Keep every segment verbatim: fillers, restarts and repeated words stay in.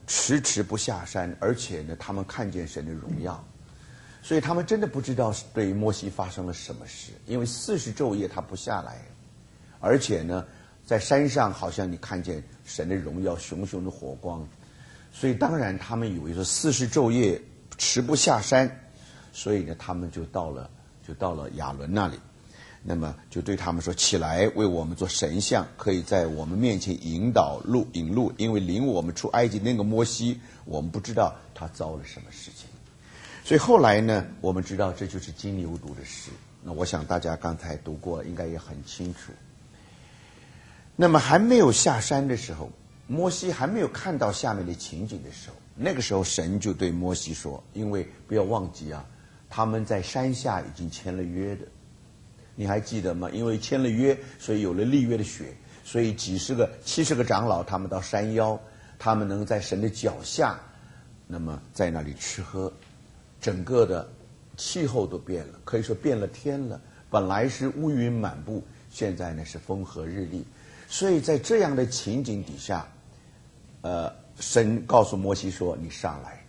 迟迟不下山，而且呢，他们看见神的荣耀，所以他们真的不知道对摩西发生了什么事，因为四十昼夜他不下来，而且呢，在山上好像你看见神的荣耀，熊熊的火光，所以当然他们以为说四十昼夜迟不下山，所以呢，他们就到了就到了亚伦那里。那么就对他们说，起来为我们做神像，可以在我们面前引导路引路，因为领我们出埃及那个摩西，我们不知道他遭了什么事情。所以后来呢，我们知道这就是金牛犊的事。那我想大家刚才读过，应该也很清楚。那么还没有下山的时候，摩西还没有看到下面的情景的时候，那个时候神就对摩西说，因为不要忘记啊，他们在山下已经签了约的。你还记得吗？因为签了约，所以有了立约的血，所以几十个、七十个长老，他们到山腰，他们能在神的脚下，那么在那里吃喝，整个的气候都变了，可以说变了天了。本来是乌云满布，现在呢是风和日丽。所以在这样的情景底下，呃，神告诉摩西说：“你上来。”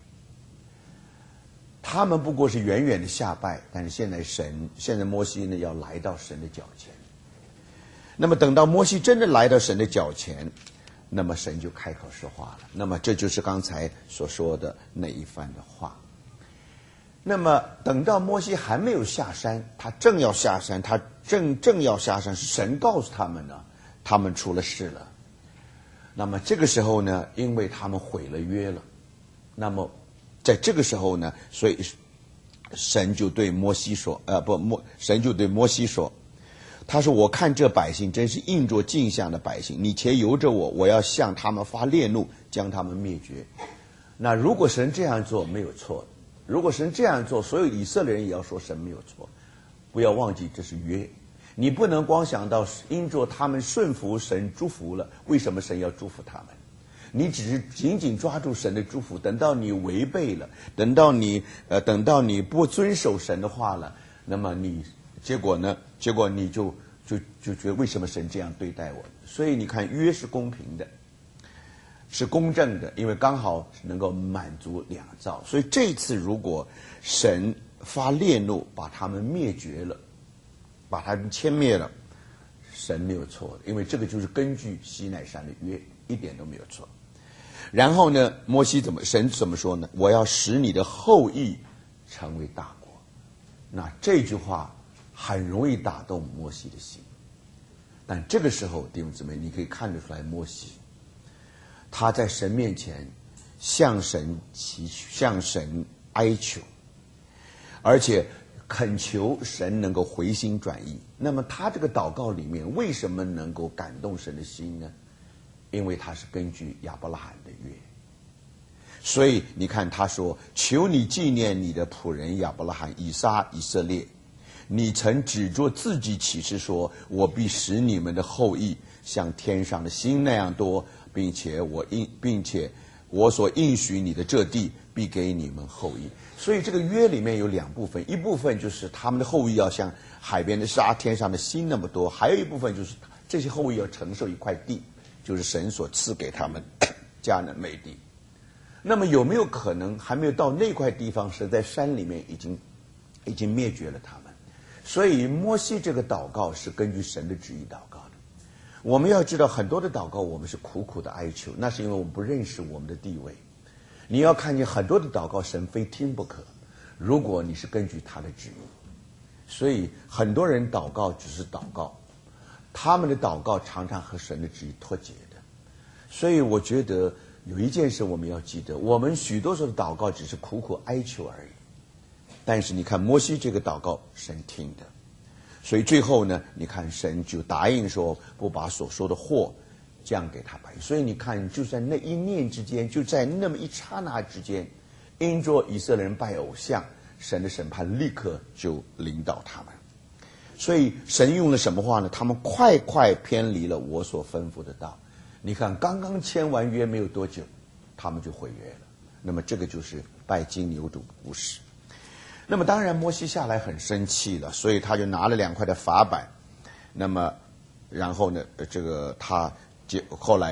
他们不过是远远的下拜，但是现在神，现在摩西呢要来到神的脚前。那么等到摩西真的来到神的脚前，那么神就开口说话了。那么这就是刚才所说的那一番的话。那么等到摩西还没有下山，他正要下山，他正正要下山，是神告诉他们呢，他们出了事了。那么这个时候呢，因为他们毁了约了，那么在这个时候呢，所以神就对摩西说，呃，不，摩神就对摩西说，他说：“我看这百姓真是应着镜像的百姓，你且由着我，我要向他们发烈怒，将他们灭绝。”那如果神这样做没有错，如果神这样做，所有以色列人也要说神没有错。不要忘记这是约，你不能光想到因着他们顺服神祝福了，为什么神要祝福他们？你只是紧紧抓住神的祝福，等到你违背了，等到你呃，等到你不遵守神的话了，那么你结果呢？结果你就就就觉得为什么神这样对待我？所以你看，约是公平的，是公正的，因为刚好能够满足两造。所以这一次如果神发烈怒，把他们灭绝了，把他们歼灭了，神没有错的，因为这个就是根据西奈山的约，一点都没有错。然后呢，摩西怎么神怎么说呢？我要使你的后裔成为大国。那这句话很容易打动摩西的心，但这个时候弟兄姊妹，你可以看得出来，摩西他在神面前向神祈向神哀求，而且恳求神能够回心转意。那么他这个祷告里面为什么能够感动神的心呢？因为他是根据亚伯拉罕的约，所以你看他说：“求你纪念你的仆人亚伯拉罕、以撒、以色列，你曾指着自己起誓说，我必使你们的后裔像天上的星那样多，并且我应并且我所应许你的这地必给你们后裔。”所以这个约里面有两部分，一部分就是他们的后裔要像海边的沙、天上的星那么多，还有一部分就是这些后裔要承受一块地，就是神所赐给他们迦南美地。那么有没有可能还没有到那块地方，神在山里面已经已经灭绝了他们？所以摩西这个祷告是根据神的旨意祷告的。我们要知道，很多的祷告我们是苦苦的哀求，那是因为我们不认识我们的地位。你要看见很多的祷告神非听不可，如果你是根据他的旨意。所以很多人祷告只是祷告，他们的祷告常常和神的旨意脱节的。所以我觉得有一件事我们要记得，我们许多时候的祷告只是苦苦哀求而已，但是你看摩西这个祷告神听的，所以最后呢，你看神就答应说不把所说的祸降给他百姓。所以你看就在那一念之间，就在那么一刹那之间，因着以色列人拜偶像，神的审判立刻就临到他们。所以神用了什么话呢？他们快快偏离了我所吩咐的道。你看刚刚签完约没有多久，他们就毁约了。那么这个就是拜金牛犊故事。那么当然摩西下来很生气了，所以他就拿了两块的法板。那么然后呢，这个他后来呢，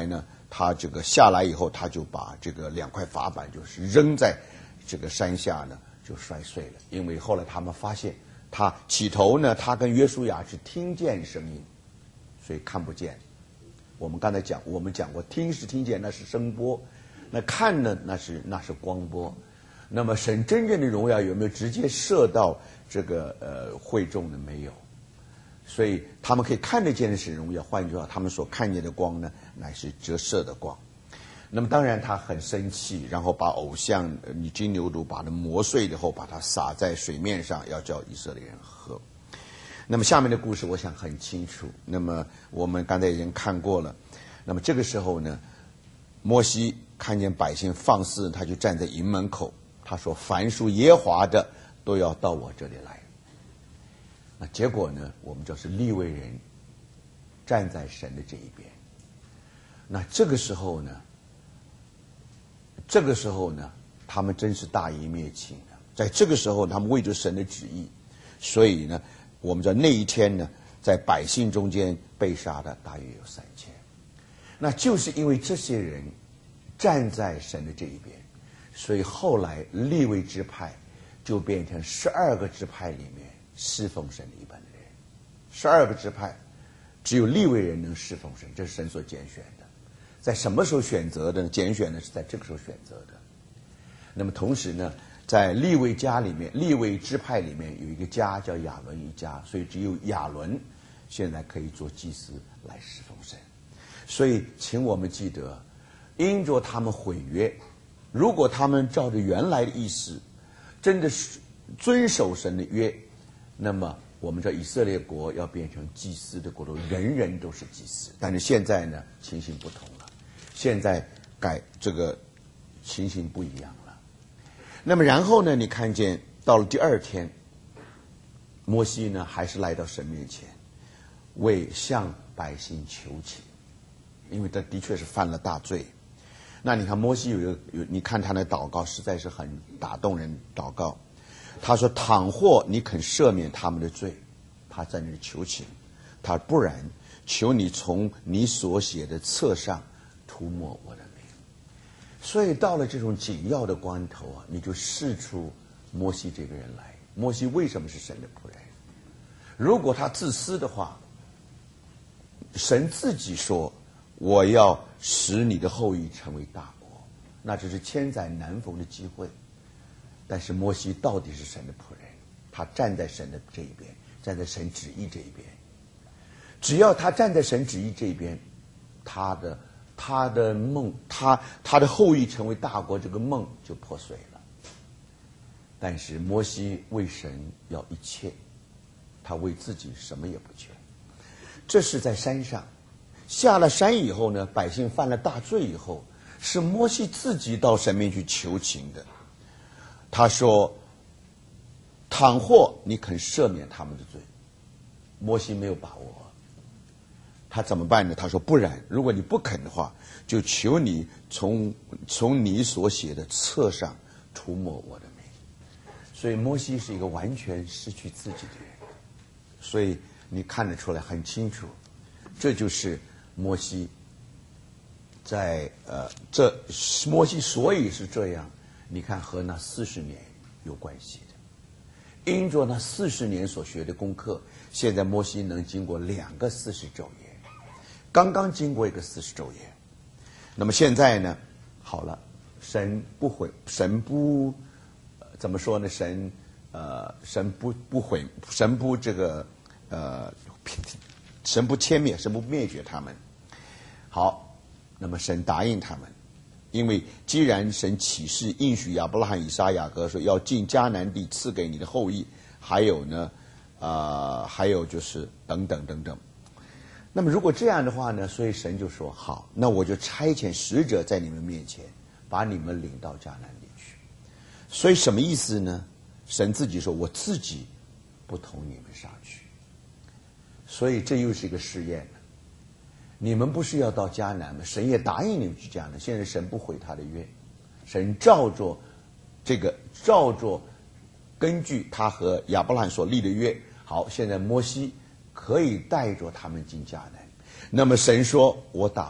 他这个下来以后，他就把这个两块法板就是扔在这个山下呢，就摔碎了。因为后来他们发现，他起头呢，他跟约书亚是听见声音，所以看不见。我们刚才讲，我们讲过，听是听见，那是声波；那看呢，那是那是光波。那么神真正的荣耀有没有直接射到这个呃会众呢？没有。所以他们可以看得见的是荣耀，换句话，他们所看见的光呢，乃是折射的光。那么当然他很生气，然后把偶像你金牛犊把它磨碎以后，把它撒在水面上，要叫以色列人喝。那么下面的故事我想很清楚，那么我们刚才已经看过了。那么这个时候呢，摩西看见百姓放肆，他就站在营门口，他说：凡属耶和华的都要到我这里来。那结果呢，我们就是利未人站在神的这一边。那这个时候呢，这个时候呢，他们真是大义灭亲的。在这个时候，他们为着神的旨意，所以呢，我们在那一天呢，在百姓中间被杀的大约有三千。那就是因为这些人站在神的这一边，所以后来利未支派就变成十二个支派里面侍奉神的一般的人。十二个支派只有利未人能侍奉神，这是神所拣选的。在什么时候选择的呢？拣选呢是在这个时候选择的。那么同时呢，在利未家里面，利未支派里面有一个家叫亚伦一家，所以只有亚伦现在可以做祭司来侍奉神。所以请我们记得，因着他们毁约，如果他们照着原来的意思真的是遵守神的约，那么我们这以色列国要变成祭司的国度，人人都是祭司。但是现在呢，情形不同了，现在改这个情形不一样了。那么然后呢，你看见到了第二天，摩西呢还是来到神面前，为向百姓求情，因为他的确是犯了大罪。那你看摩西有一个有，你看他的祷告实在是很打动人。祷告，他说：倘或你肯赦免他们的罪，他在那里求情，他不然，求你从你所写的册上涂抹我的名。所以到了这种紧要的关头啊，你就试出摩西这个人来。摩西为什么是神的仆人？如果他自私的话，神自己说我要使你的后裔成为大国，那这是千载难逢的机会。但是摩西到底是神的仆人，他站在神的这一边，站在神旨意这一边。只要他站在神旨意这一边，他的他的梦，他他的后裔成为大国，这个梦就破碎了。但是摩西为神要一切，他为自己什么也不缺。这是在山上，下了山以后呢，百姓犯了大罪以后，是摩西自己到神面去求情的。他说：倘或你肯赦免他们的罪。摩西没有把握，他怎么办呢？他说：不然，如果你不肯的话，就求你从从你所写的册上涂抹我的名。所以摩西是一个完全失去自己的人，所以你看得出来很清楚，这就是摩西在呃，这摩西所以是这样，你看和那四十年有关系的。因着那四十年所学的功课，现在摩西能经过两个四十昼夜，刚刚经过一个四十昼夜。那么现在呢，好了，神不悔，神不、呃、怎么说呢？神呃，神不不悔，神不这个呃，神不歼灭，神不灭绝他们。好，那么神答应他们。因为既然神启示应许亚伯拉罕、以撒、雅各说要进迦南地赐给你的后裔，还有呢，呃，还有就是等等等等。那么如果这样的话呢，所以神就说好，那我就差遣使者在你们面前，把你们领到迦南地去。所以什么意思呢？神自己说我自己不同你们上去。所以这又是一个试验了。你们不是要到迦南吗？神也答应你们去迦南，现在神不毁他的约，神照着这个照着根据他和亚伯拉罕所立的约，好，现在摩西可以带着他们进迦南。那么神说我打发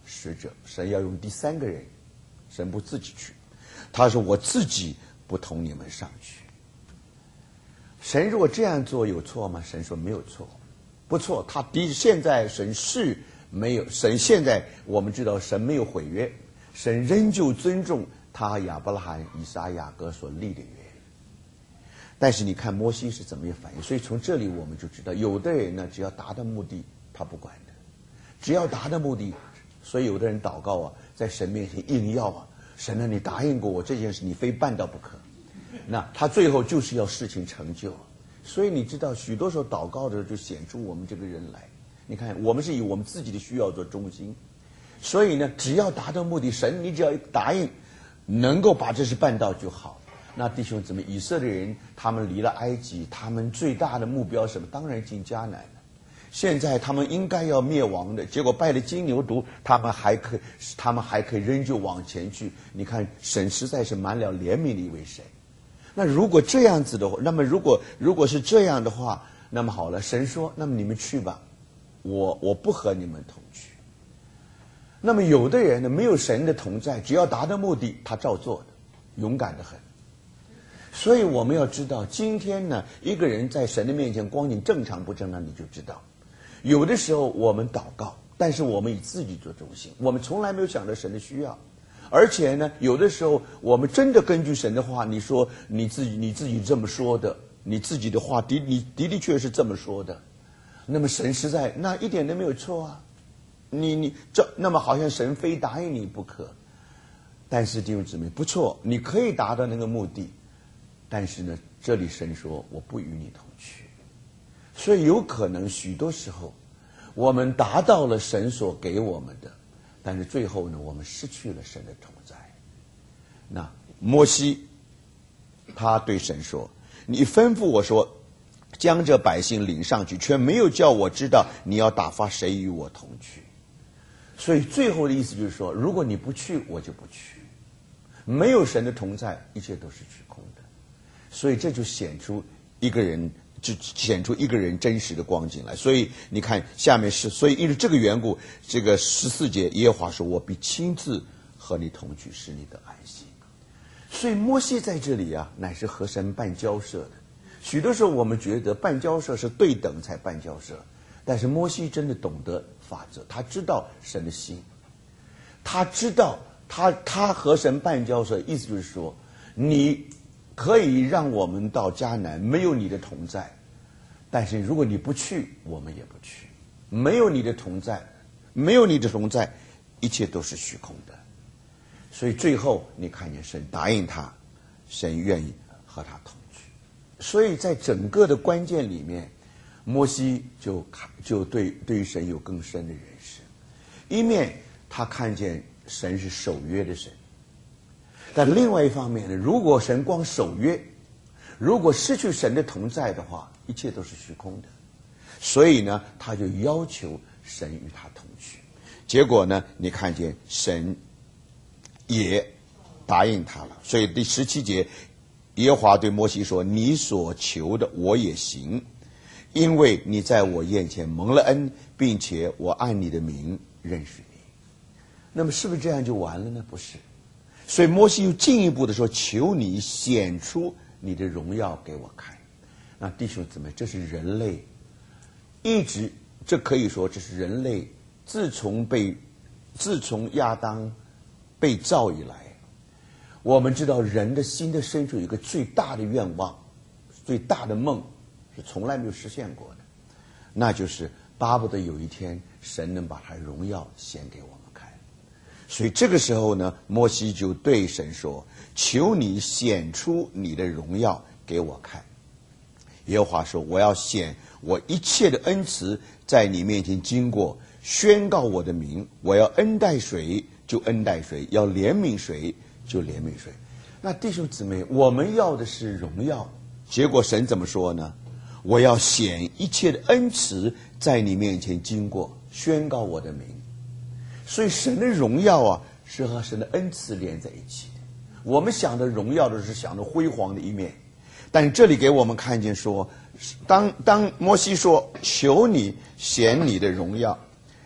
使者，神要用第三个人，神不自己去，他说我自己不同你们上去。神如果这样做有错吗？神说没有错，不错。他的现在神是没有，神现在我们知道神没有毁约，神仍旧尊重他亚伯拉罕、以撒、雅各所立的约。但是你看摩西是怎么样反应，所以从这里我们就知道，有的人呢，只要达到目的，他不管的，只要达到目的。所以有的人祷告啊，在神面前硬要啊，神啊，你答应过我这件事，你非办到不可。那他最后就是要事情成就。所以你知道，许多时候祷告的时候就显出我们这个人来。你看，我们是以我们自己的需要做中心，所以呢，只要达到目的，神你只要答应，能够把这事办到就好。那弟兄姊妹，以色列人他们离了埃及，他们最大的目标是什么？当然进迦南了。现在他们应该要灭亡的，结果拜了金牛犊，他们还可以，他们还可以仍旧往前去。你看，神实在是满了怜悯的一位神。那如果这样子的话，那么如果如果是这样的话，那么好了，神说，那么你们去吧，我我不和你们同去。那么有的人呢，没有神的同在，只要达到目的，他照做的，勇敢得很。所以我们要知道，今天呢，一个人在神的面前光景正常不正常，你就知道。有的时候我们祷告，但是我们以自己做中心，我们从来没有想到神的需要。而且呢，有的时候我们真的根据神的话，你说你自己你自己这么说的，你自己的话的你的的确是这么说的，那么神实在那一点都没有错啊。你你这那么好像神非答应你不可。但是弟兄姊妹，不错，你可以达到那个目的，但是呢，这里神说我不与你同去。所以有可能许多时候我们达到了神所给我们的，但是最后呢，我们失去了神的同在。那摩西他对神说，你吩咐我说将这百姓领上去，却没有叫我知道你要打发谁与我同去。所以最后的意思就是说，如果你不去，我就不去。没有神的同在，一切都是虚空的。所以这就显出一个人就显出一个人真实的光景来。所以你看下面是，所以因为这个缘故，这个十四节耶和华说，我必亲自和你同去，使你得安息。所以摩西在这里啊，乃是和神办交涉的。许多时候我们觉得办交涉是对等才办交涉，但是摩西真的懂得法则，他知道神的心，他知道他他和神办交涉，意思就是说，你可以让我们到迦南，没有你的同在，但是如果你不去，我们也不去。没有你的同在，没有你的同在，一切都是虚空的。所以最后你看见神答应他，神愿意和他同去。所以在整个的关键里面，摩西就就对对于神有更深的认识。一面他看见神是守约的神，但另外一方面呢，如果神光守约，如果失去神的同在的话，一切都是虚空的。所以呢，他就要求神与他同去。结果呢，你看见神也答应他了。所以第十七节，耶和华对摩西说，你所求的我也行，因为你在我眼前蒙了恩，并且我按你的名认识你。那么是不是这样就完了呢？不是。所以摩西又进一步的说，求你显出你的荣耀给我看。那弟兄姊妹，这是人类一直，这可以说这是人类自从被自从亚当被造以来，我们知道人的心的深处有一个最大的愿望，最大的梦是从来没有实现过的，那就是巴不得有一天神能把他荣耀显给我们看。所以这个时候呢，摩西就对神说，求你显出你的荣耀给我看。耶和华说，我要显我一切的恩慈在你面前经过，宣告我的名，我要恩待谁就恩待谁，要怜悯谁就怜悯谁。那弟兄姊妹，我们要的是荣耀，结果神怎么说呢？我要显一切的恩慈在你面前经过，宣告我的名。所以神的荣耀啊，是和神的恩慈连在一起的。我们想的荣耀的是想着辉煌的一面，但是这里给我们看见说，当当摩西说求你显你的荣耀，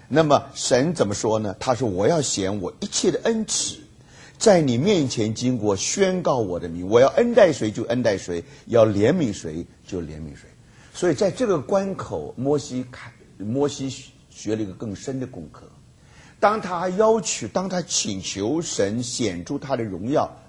那么神怎么说呢？他说我要显我一切的恩慈，在你面前经过宣告我的名，我要恩待谁就恩待谁，要怜悯谁就怜悯谁。所以在这个关口，摩西看摩西学了一个更深的功课。当他要求，当他请求神显出他的荣耀，